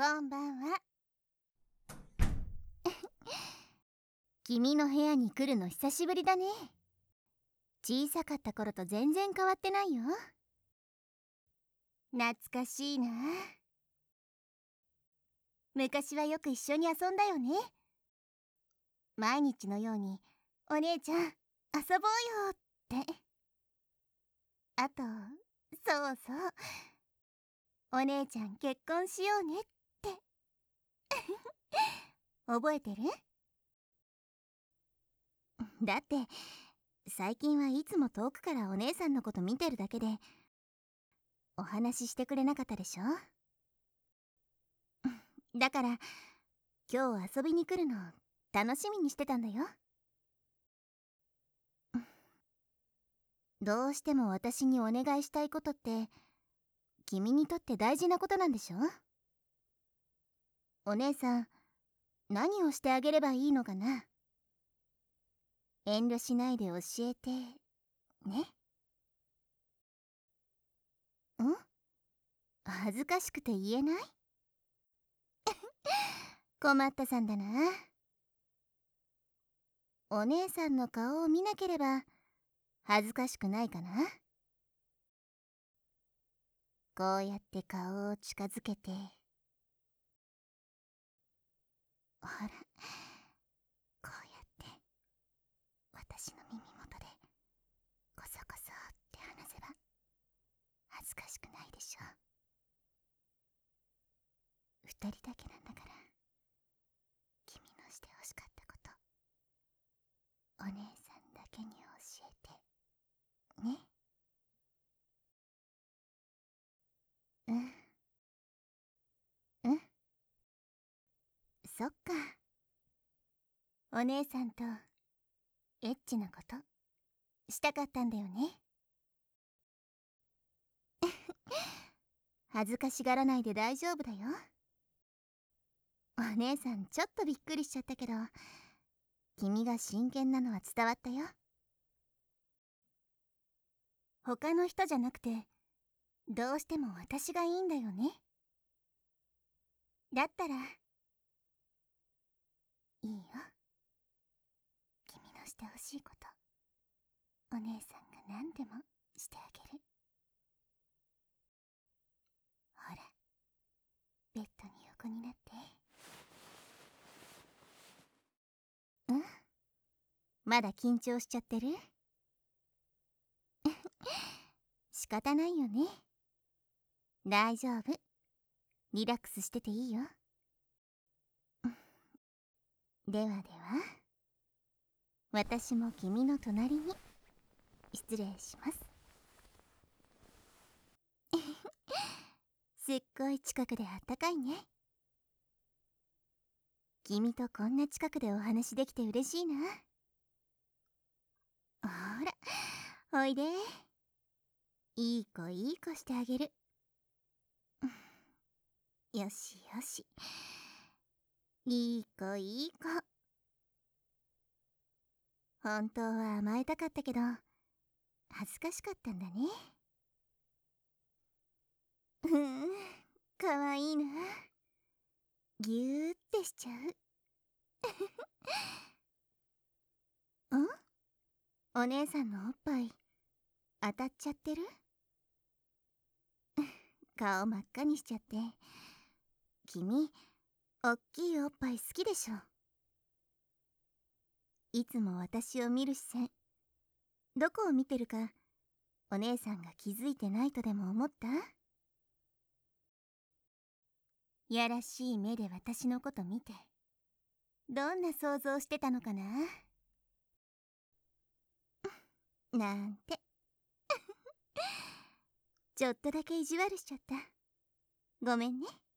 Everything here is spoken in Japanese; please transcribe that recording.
こんばんは。君の部屋に来るの久しぶりだね。小さかった頃と全然変わってないよ。懐かしいな。昔はよく一緒に遊んだよね。毎日のようにお姉ちゃん遊ぼうよって。あと、そうそう、お姉ちゃん結婚しようねって覚えてる？だって最近はいつも遠くからお姉さんのこと見てるだけでお話ししてくれなかったでしょ。だから今日遊びに来るの楽しみにしてたんだよ。どうしても私にお願いしたいことって君にとって大事なことなんでしょ。お姉さん、何をしてあげればいいのかな。遠慮しないで教えてね。恥ずかしくて言えない？困ったさんだな。お姉さんの顔を見なければ恥ずかしくないかな。こうやって顔を近づけて、ほら、こうやって私の耳元でコソコソって話せば恥ずかしくないでしょ。二人だけなんだから、君のしてほしかったこと、お姉さんだけに教えてね。うん、そっか。お姉さんとエッチなことしたかったんだよね。恥ずかしがらないで大丈夫だよ。お姉さんちょっとびっくりしちゃったけど、君が真剣なのは伝わったよ。他の人じゃなくてどうしても私がいいんだよね。だったらいいよ。君のしてほしいこと、お姉さんが何でもしてあげる。ほら、ベッドに横になって。まだ緊張しちゃってる？仕方ないよね。大丈夫。リラックスしてていいよ。ではでは、私も君の隣に失礼します。すっごい近くであったかいね。君とこんな近くでお話できて嬉しいな。ほら、おいで。いい子いい子してあげる。よしよし、いい子いい子。本当は甘えたかったけど恥ずかしかったんだね。かわいいな。ぎゅーってしちゃう。お姉さんのおっぱい当たっちゃってる？顔真っ赤にしちゃって。君、おっきいおっぱい好きでしょ。いつも私を見る視線、どこを見てるかお姉さんが気づいてないとでも思った？やらしい目で私のこと見てどんな想像してたのかななんて。ちょっとだけ意地悪しちゃった。ごめんね。